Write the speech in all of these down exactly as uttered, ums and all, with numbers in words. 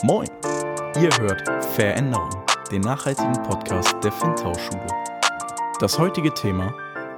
Moin! Ihr hört Veränderung, den nachhaltigen Podcast der Findhauschule. Das heutige Thema: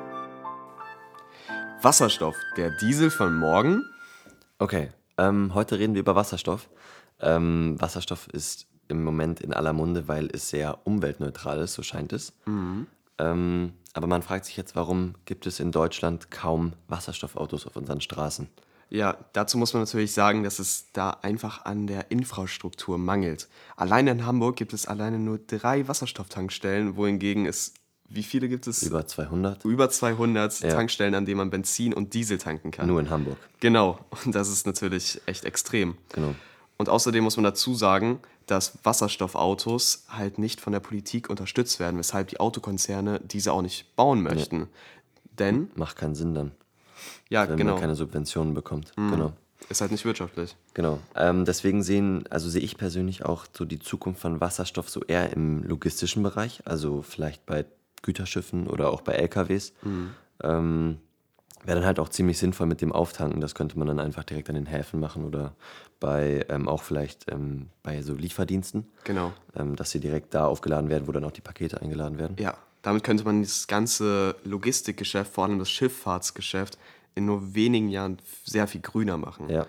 Wasserstoff, der Diesel von morgen. Okay, ähm, heute reden wir über Wasserstoff. Ähm, Wasserstoff ist im Moment in aller Munde, weil es sehr umweltneutral ist, so scheint es. Mhm. Ähm, aber man fragt sich jetzt, warum gibt es in Deutschland kaum Wasserstoffautos auf unseren Straßen? Ja, dazu muss man natürlich sagen, dass es da einfach an der Infrastruktur mangelt. Allein in Hamburg gibt es alleine nur drei Wasserstofftankstellen, wohingegen es, wie viele gibt es? Über zweihundert? Über zweihundert Ja. Tankstellen, an denen man Benzin und Diesel tanken kann. Nur in Hamburg. Genau, und das ist natürlich echt extrem. Genau. Und außerdem muss man dazu sagen, dass Wasserstoffautos halt nicht von der Politik unterstützt werden, weshalb die Autokonzerne diese auch nicht bauen möchten. Denn, Macht keinen Sinn dann, ja, wenn genau, man keine Subventionen bekommt. Genau. ist halt nicht wirtschaftlich. Genau. Ähm, deswegen sehen, also sehe ich persönlich auch so die Zukunft von Wasserstoff so eher im logistischen Bereich, also vielleicht bei Güterschiffen oder auch bei L K Ws. Ähm, Wäre dann halt auch ziemlich sinnvoll mit dem Auftanken. Das könnte man dann einfach direkt an den Häfen machen oder bei ähm, auch vielleicht ähm, bei so Lieferdiensten, Genau. ähm, dass sie direkt da aufgeladen werden, wo dann auch die Pakete eingeladen werden. Ja, damit könnte man das ganze Logistikgeschäft, vor allem das Schifffahrtsgeschäft, in nur wenigen Jahren sehr viel grüner machen. Ja.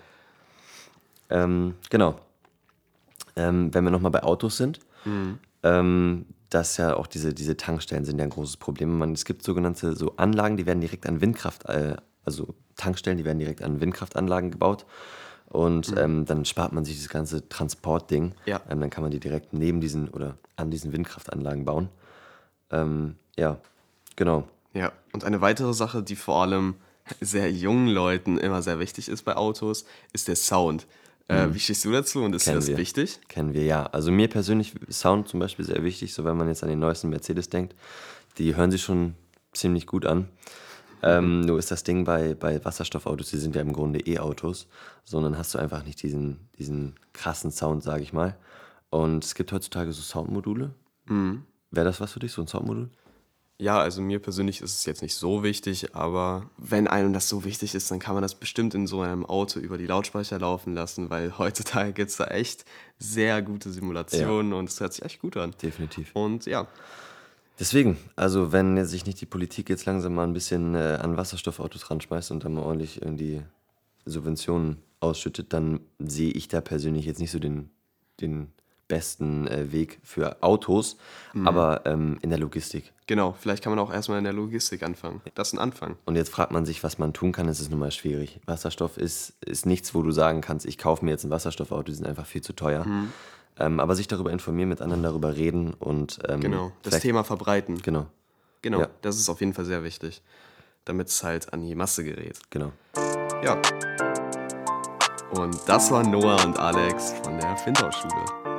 Ähm, genau. Ähm, wenn wir nochmal bei Autos sind, ähm, dass ja auch diese, diese Tankstellen sind ja ein großes Problem. Man, es gibt sogenannte so Anlagen, die werden direkt an Windkraft, äh, also Tankstellen, die werden direkt an Windkraftanlagen gebaut. Und ähm, dann spart man sich das ganze Transportding. Ja. Ähm, dann kann man die direkt neben diesen oder an diesen Windkraftanlagen bauen. Ähm, ja, genau. Ja, und eine weitere Sache, die vor allem sehr jungen Leuten immer sehr wichtig ist bei Autos, ist der Sound. Äh, wie stehst du dazu und ist dir Kennen das wir. wichtig? Kennen wir, ja. Also mir persönlich ist Sound zum Beispiel sehr wichtig, so wenn man jetzt an den neuesten Mercedes denkt. Die hören sich schon ziemlich gut an. Ähm, nur ist das Ding bei, bei Wasserstoffautos, die sind ja im Grunde E-Autos, sondern hast du einfach nicht diesen, diesen krassen Sound, sage ich mal. Und es gibt heutzutage so Soundmodule. Wäre das was für dich, so ein Soundmodul? Ja, also mir persönlich ist es jetzt nicht so wichtig, aber wenn einem das so wichtig ist, dann kann man das bestimmt in so einem Auto über die Lautsprecher laufen lassen, weil heutzutage gibt es da echt sehr gute Simulationen und es hört sich echt gut an. Definitiv. Und ja, Deswegen, also wenn sich nicht die Politik jetzt langsam mal ein bisschen äh, an Wasserstoffautos ranschmeißt und dann mal ordentlich irgendwie Subventionen ausschüttet, dann sehe ich da persönlich jetzt nicht so den, den besten äh, Weg für Autos, aber ähm, in der Logistik. genau, vielleicht kann man auch erstmal in der Logistik anfangen. Das ist ein Anfang. Und jetzt fragt man sich, was man tun kann, es ist nun mal schwierig. Wasserstoff ist, ist nichts, wo du sagen kannst, ich kaufe mir jetzt ein Wasserstoffauto, die sind einfach viel zu teuer. Ähm, aber sich darüber informieren, mit anderen darüber reden und ähm, Genau, das vielleicht- Thema verbreiten. Genau, Genau, Ja. das ist auf jeden Fall sehr wichtig, damit es halt an die Masse gerät. genau. Ja. Und das waren Noah und Alex von der Findhauschule.